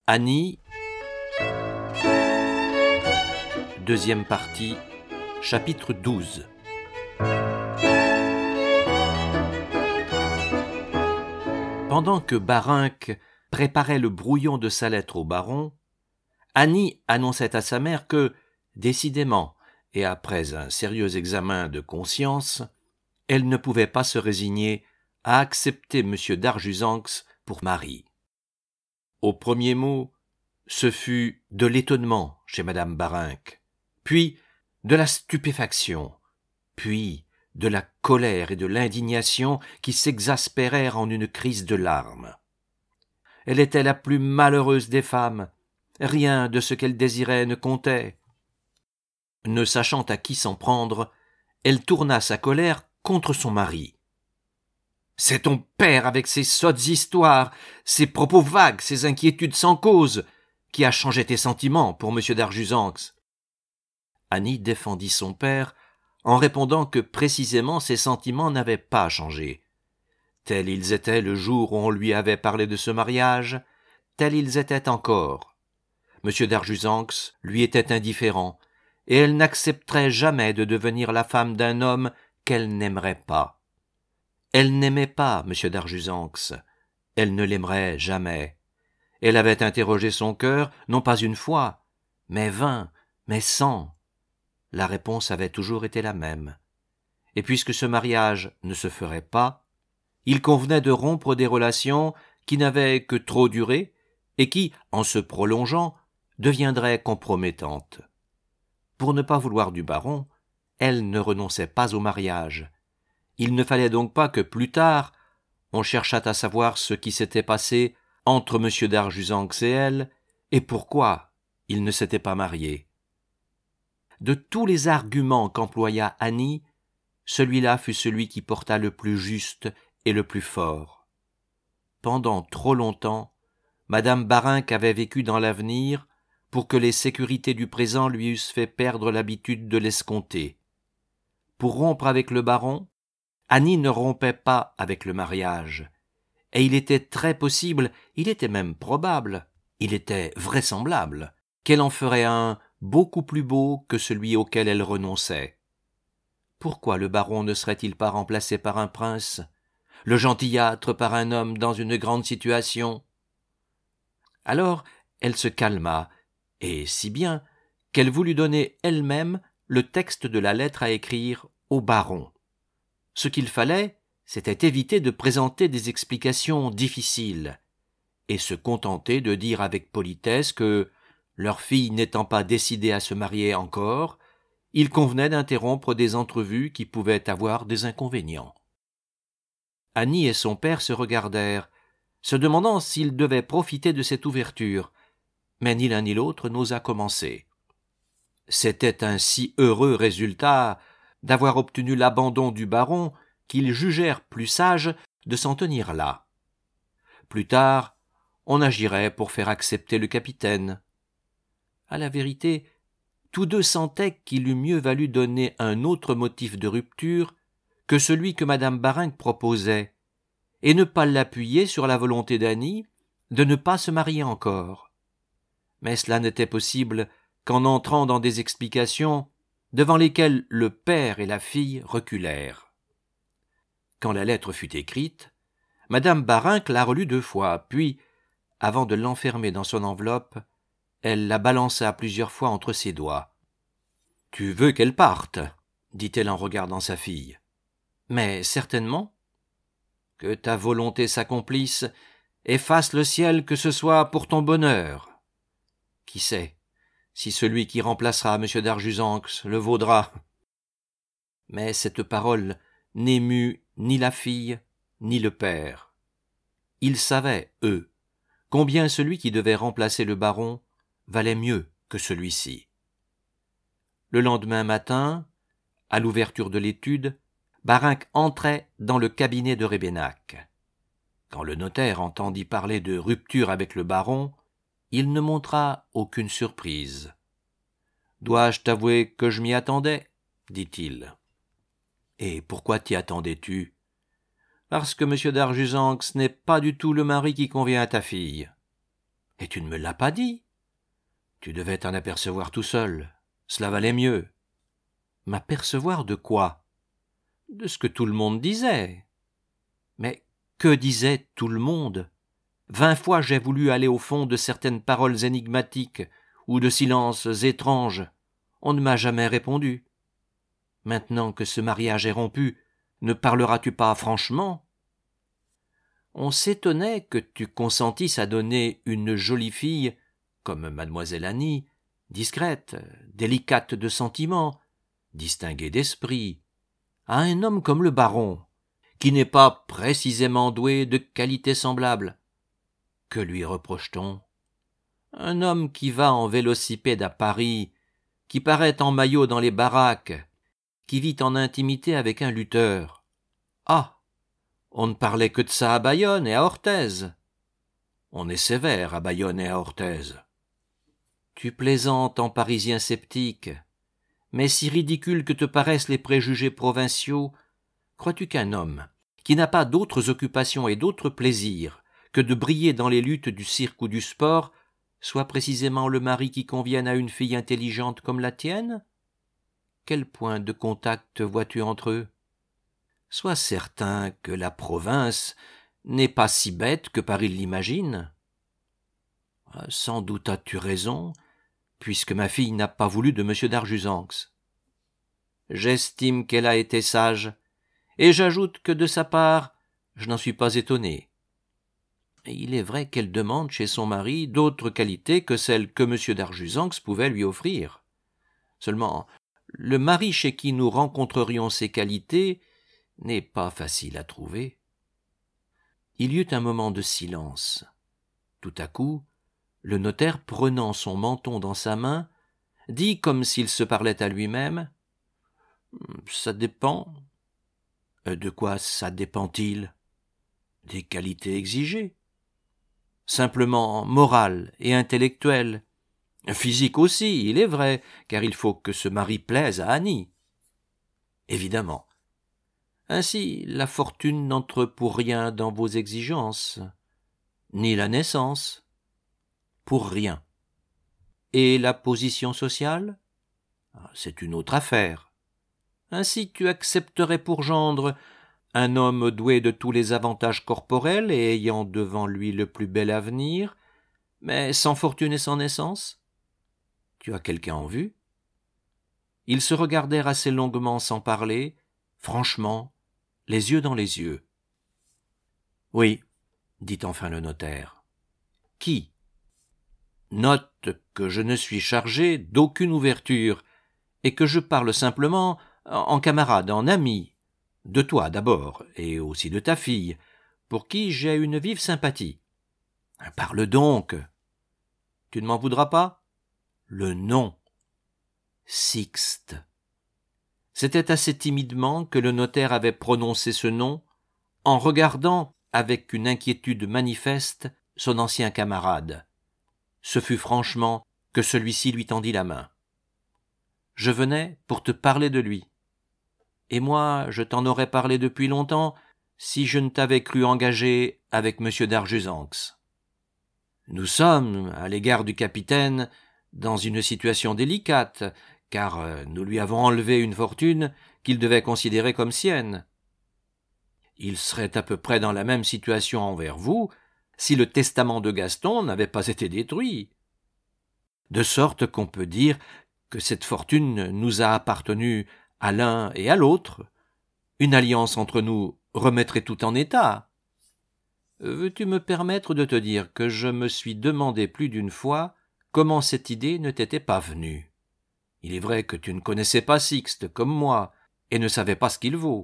Annie, deuxième partie, chapitre 12. Pendant que Barânc préparait le brouillon de sa lettre au baron, Annie annonçait à sa mère que, décidément, et après un sérieux examen de conscience, elle ne pouvait pas se résigner à accepter M. d'Arjusanx pour mari. Au premier mot, ce fut de l'étonnement chez Madame Barânc, puis de la stupéfaction, puis de la colère et de l'indignation qui s'exaspérèrent en une crise de larmes. Elle était la plus malheureuse des femmes, rien de ce qu'elle désirait ne comptait. Ne sachant à qui s'en prendre, elle tourna sa colère contre son mari. « C'est ton père avec ses sottes histoires, ses propos vagues, ses inquiétudes sans cause, qui a changé tes sentiments pour M. d'Arjusanx. » Annie défendit son père en répondant que précisément ses sentiments n'avaient pas changé. Tels ils étaient le jour où on lui avait parlé de ce mariage, tels ils étaient encore. M. d'Arjusanx lui était indifférent, et elle n'accepterait jamais de devenir la femme d'un homme qu'elle n'aimerait pas. Elle n'aimait pas M. d'Arjusanx, elle ne l'aimerait jamais. Elle avait interrogé son cœur, non pas une fois, mais 20, mais 100. La réponse avait toujours été la même. Et puisque ce mariage ne se ferait pas, il convenait de rompre des relations qui n'avaient que trop duré et qui, en se prolongeant, deviendraient compromettantes. Pour ne pas vouloir du baron, elle ne renonçait pas au mariage. Il ne fallait donc pas que plus tard, on cherchât à savoir ce qui s'était passé entre M. d'Arjusanx et elle, et pourquoi ils ne s'étaient pas mariés. De tous les arguments qu'employa Annie, celui-là fut celui qui porta le plus juste et le plus fort. Pendant trop longtemps, Madame Barânc avait vécu dans l'avenir pour que les sécurités du présent lui eussent fait perdre l'habitude de l'escompter. Pour rompre avec le baron, Annie ne rompait pas avec le mariage, et il était très possible, il était même probable, il était vraisemblable, qu'elle en ferait un beaucoup plus beau que celui auquel elle renonçait. Pourquoi le baron ne serait-il pas remplacé par un prince, le gentillâtre par un homme dans une grande situation? Alors elle se calma, et si bien qu'elle voulut donner elle-même le texte de la lettre à écrire au baron. Ce qu'il fallait, c'était éviter de présenter des explications difficiles, et se contenter de dire avec politesse que, leur fille n'étant pas décidée à se marier encore, il convenait d'interrompre des entrevues qui pouvaient avoir des inconvénients. Annie et son père se regardèrent, se demandant s'ils devaient profiter de cette ouverture, mais ni l'un ni l'autre n'osa commencer. C'était un si heureux résultat d'avoir obtenu l'abandon du baron qu'ils jugèrent plus sage de s'en tenir là. Plus tard, on agirait pour faire accepter le capitaine. À la vérité, tous deux sentaient qu'il eût mieux valu donner un autre motif de rupture que celui que Madame Barânc proposait, et ne pas l'appuyer sur la volonté d'Annie de ne pas se marier encore. Mais cela n'était possible qu'en entrant dans des explications devant lesquelles le père et la fille reculèrent. Quand la lettre fut écrite, Madame Barânc la relut 2 fois, puis, avant de l'enfermer dans son enveloppe, elle la balança plusieurs fois entre ses doigts. « Tu veux qu'elle parte ?» dit-elle en regardant sa fille. « Mais certainement. »« Que ta volonté s'accomplisse, et fasse le ciel que ce soit pour ton bonheur. Qui sait, si celui qui remplacera M. d'Arjusanx le vaudra. » Mais cette parole n'émut ni la fille, ni le père. Ils savaient, eux, combien celui qui devait remplacer le baron valait mieux que celui-ci. Le lendemain matin, à l'ouverture de l'étude, Barânc entrait dans le cabinet de Rébénacq. Quand le notaire entendit parler de rupture avec le baron, il ne montra aucune surprise. « Dois-je t'avouer que je m'y attendais ?» dit-il. « Et pourquoi t'y attendais-tu ?»« Parce que M. d'Arjusanx n'est pas du tout le mari qui convient à ta fille. » Et tu ne me l'as pas dit. Tu devais t'en apercevoir tout seul. Cela valait mieux. M'apercevoir de quoi? De ce que tout le monde disait. Mais que disait tout le monde? 20 fois j'ai voulu aller au fond de certaines paroles énigmatiques ou de silences étranges. On ne m'a jamais répondu. Maintenant que ce mariage est rompu, ne parleras-tu pas franchement? On s'étonnait que tu consentisses à donner une jolie fille, comme mademoiselle Annie, discrète, délicate de sentiments, distinguée d'esprit, à un homme comme le baron, qui n'est pas précisément doué de qualités semblables. Que lui reproche-t-on? Un homme qui va en vélocipède à Paris, qui paraît en maillot dans les baraques, qui vit en intimité avec un lutteur. Ah! On ne parlait que de ça à Bayonne et à Orthez. On est sévère à Bayonne et à Orthez. Tu plaisantes en Parisien sceptique, mais si ridicule que te paraissent les préjugés provinciaux, crois-tu qu'un homme, qui n'a pas d'autres occupations et d'autres plaisirs que de briller dans les luttes du cirque ou du sport, soit précisément le mari qui convienne à une fille intelligente comme la tienne? Quel point de contact vois-tu entre eux? Sois certain que la province n'est pas si bête que Paris l'imagine. Sans doute as-tu raison, puisque ma fille n'a pas voulu de M. d'Arjusanx. J'estime qu'elle a été sage, et j'ajoute que de sa part, je n'en suis pas étonné. Et il est vrai qu'elle demande chez son mari d'autres qualités que celles que M. d'Arjusanx pouvait lui offrir. Seulement, le mari chez qui nous rencontrerions ces qualités n'est pas facile à trouver. Il y eut un moment de silence. Tout à coup, le notaire, prenant son menton dans sa main, dit comme s'il se parlait à lui-même: « Ça dépend. » « De quoi ça dépend-il ? » Des qualités exigées. Simplement morales et intellectuelles. Physique aussi, il est vrai, car il faut que ce mari plaise à Annie. Évidemment. Ainsi, la fortune n'entre pour rien dans vos exigences, ni la naissance. Pour rien. Et la position sociale? C'est une autre affaire. Ainsi tu accepterais pour gendre un homme doué de tous les avantages corporels et ayant devant lui le plus bel avenir, mais sans fortune et sans naissance? Tu as quelqu'un en vue? Ils se regardèrent assez longuement sans parler, franchement, les yeux dans les yeux. « Oui, » dit enfin le notaire. « Qui ? Note que je ne suis chargé d'aucune ouverture, et que je parle simplement en camarade, en ami, de toi d'abord, et aussi de ta fille, pour qui j'ai une vive sympathie. Parle donc. Tu ne m'en voudras pas? Le nom. Sixte. C'était assez timidement que le notaire avait prononcé ce nom, en regardant, avec une inquiétude manifeste, son ancien camarade. Ce fut franchement que celui-ci lui tendit la main. Je venais pour te parler de lui. Et moi, je t'en aurais parlé depuis longtemps si je ne t'avais cru engagé avec M. d'Arjusanx. Nous sommes, à l'égard du capitaine, dans une situation délicate, car nous lui avons enlevé une fortune qu'il devait considérer comme sienne. Il serait à peu près dans la même situation envers vous si le testament de Gaston n'avait pas été détruit. De sorte qu'on peut dire que cette fortune nous a appartenu à l'un et à l'autre. Une alliance entre nous remettrait tout en état. Veux-tu me permettre de te dire que je me suis demandé plus d'une fois comment cette idée ne t'était pas venue. Il est vrai que tu ne connaissais pas Sixte comme moi et ne savais pas ce qu'il vaut.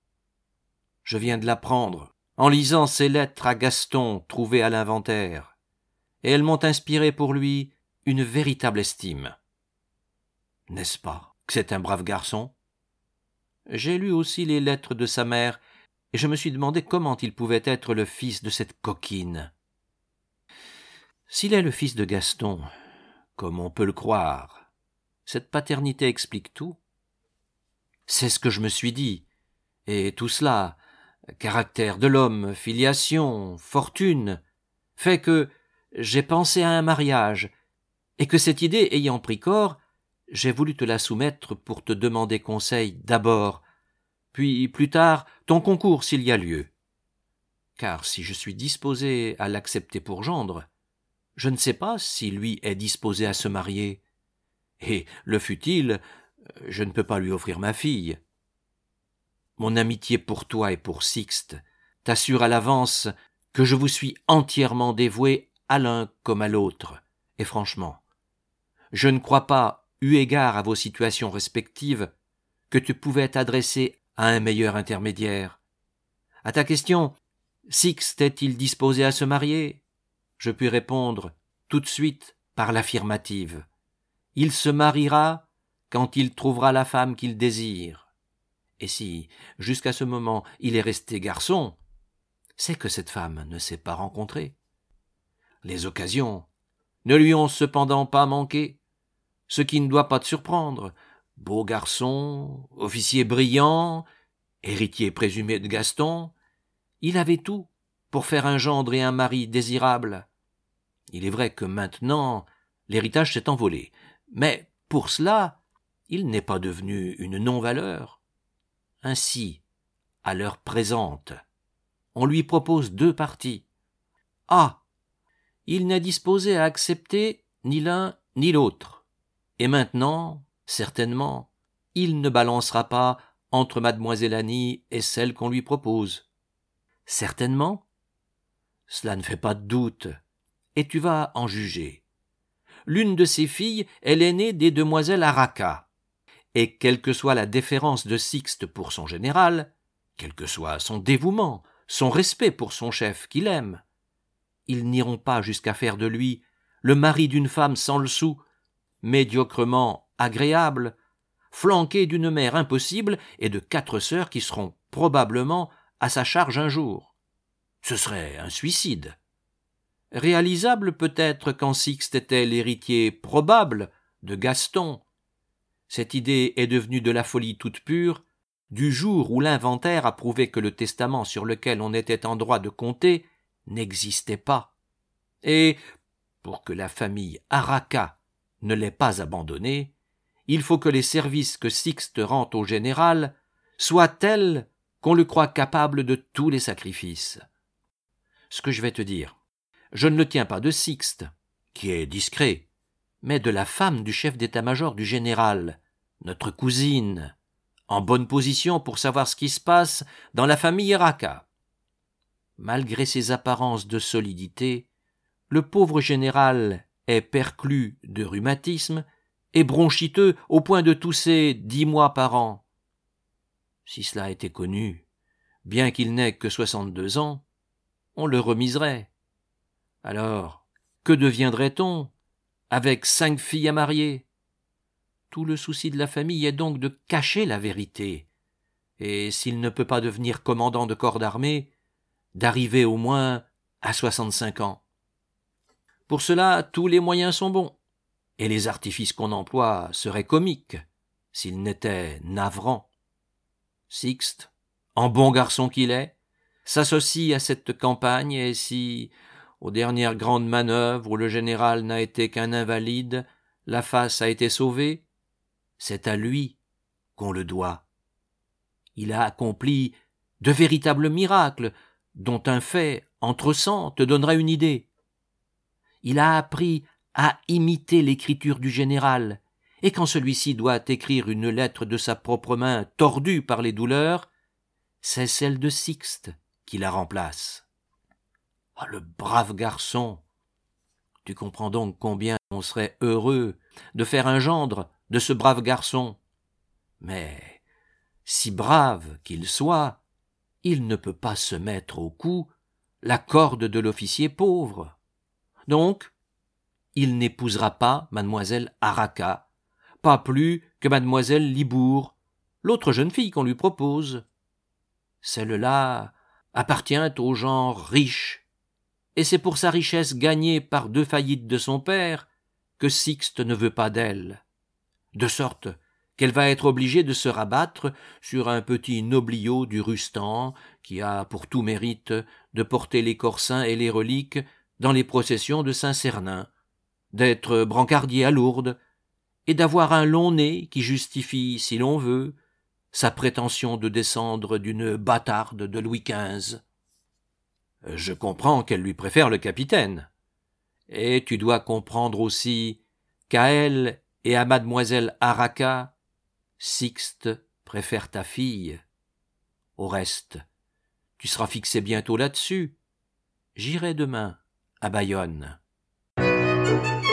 Je viens de l'apprendre en lisant ces lettres à Gaston trouvées à l'inventaire, et elles m'ont inspiré pour lui une véritable estime. N'est-ce pas que c'est un brave garçon? J'ai lu aussi les lettres de sa mère, et je me suis demandé comment il pouvait être le fils de cette coquine. S'il est le fils de Gaston, comme on peut le croire, cette paternité explique tout. C'est ce que je me suis dit, et tout cela, caractère de l'homme, filiation, fortune, fait que, j'ai pensé à un mariage, et que cette idée ayant pris corps, j'ai voulu te la soumettre pour te demander conseil d'abord, puis plus tard ton concours s'il y a lieu. Car si je suis disposé à l'accepter pour gendre, je ne sais pas si lui est disposé à se marier, et le fût-il, je ne peux pas lui offrir ma fille. Mon amitié pour toi et pour Sixte t'assure à l'avance que je vous suis entièrement dévoué à l'un comme à l'autre, et franchement, je ne crois pas, eu égard à vos situations respectives, que tu pouvais t'adresser à un meilleur intermédiaire. À ta question, Sixte est-il disposé à se marier? Je puis répondre tout de suite par l'affirmative. Il se mariera quand il trouvera la femme qu'il désire. Et si, jusqu'à ce moment, il est resté garçon, c'est que cette femme ne s'est pas rencontrée. Les occasions ne lui ont cependant pas manqué, ce qui ne doit pas te surprendre. Beau garçon, officier brillant, héritier présumé de Gaston, il avait tout pour faire un gendre et un mari désirables. Il est vrai que maintenant, l'héritage s'est envolé, mais pour cela, il n'est pas devenu une non-valeur. Ainsi, à l'heure présente, on lui propose 2 partis. A. Il n'est disposé à accepter ni l'un ni l'autre. Et maintenant, certainement, il ne balancera pas entre mademoiselle Annie et celle qu'on lui propose. Certainement, cela ne fait pas de doute, et tu vas en juger. L'une de ses filles est l'aînée des demoiselles Araka, et quelle que soit la déférence de Sixte pour son général, quel que soit son dévouement, son respect pour son chef qu'il aime, ils n'iront pas jusqu'à faire de lui le mari d'une femme sans le sou, médiocrement agréable, flanqué d'une mère impossible et de 4 sœurs qui seront probablement à sa charge un jour. Ce serait un suicide. Réalisable peut-être quand Sixte était l'héritier probable de Gaston. Cette idée est devenue de la folie toute pure du jour où l'inventaire a prouvé que le testament sur lequel on était en droit de compter n'existait pas. Et, pour que la famille Araka ne l'ait pas abandonné, il faut que les services que Sixte rend au général soient tels qu'on le croit capable de tous les sacrifices. Ce que je vais te dire, je ne le tiens pas de Sixte, qui est discret, mais de la femme du chef d'état-major du général, notre cousine, en bonne position pour savoir ce qui se passe dans la famille Araka. Malgré ses apparences de solidité, le pauvre général est perclus de rhumatisme et bronchiteux au point de tousser 10 mois par an. Si cela était connu, bien qu'il n'ait que 62 ans, on le remiserait. Alors, que deviendrait-on avec 5 filles à marier? Tout le souci de la famille est donc de cacher la vérité, et s'il ne peut pas devenir commandant de corps d'armée, d'arriver au moins à 65 ans. Pour cela, tous les moyens sont bons, et les artifices qu'on emploie seraient comiques, s'ils n'étaient navrants. Sixte, en bon garçon qu'il est, s'associe à cette campagne, et si, aux dernières grandes manœuvres où le général n'a été qu'un invalide, la face a été sauvée, c'est à lui qu'on le doit. Il a accompli de véritables miracles, dont un fait entre 100 te donnera une idée. Il a appris à imiter l'écriture du général, et quand celui-ci doit écrire une lettre de sa propre main tordue par les douleurs, c'est celle de Sixte qui la remplace. Ah, le brave garçon! Tu comprends donc combien on serait heureux de faire un gendre de ce brave garçon. Mais, si brave qu'il soit, il ne peut pas se mettre au cou la corde de l'officier pauvre. Donc, il n'épousera pas mademoiselle Araka, pas plus que mademoiselle Libour, l'autre jeune fille qu'on lui propose. Celle-là appartient au genre riche, et c'est pour sa richesse gagnée par 2 faillites de son père que Sixte ne veut pas d'elle, de sorte qu'elle va être obligée de se rabattre sur un petit nobliau du Rustan qui a pour tout mérite de porter les corsins et les reliques dans les processions de Saint-Cernin, d'être brancardier à Lourdes, et d'avoir un long nez qui justifie, si l'on veut, sa prétention de descendre d'une bâtarde de Louis XV. Je comprends qu'elle lui préfère le capitaine. Et tu dois comprendre aussi qu'à elle et à mademoiselle Haraka, Sixte préfère ta fille. Au reste, tu seras fixé bientôt là-dessus. J'irai demain à Bayonne.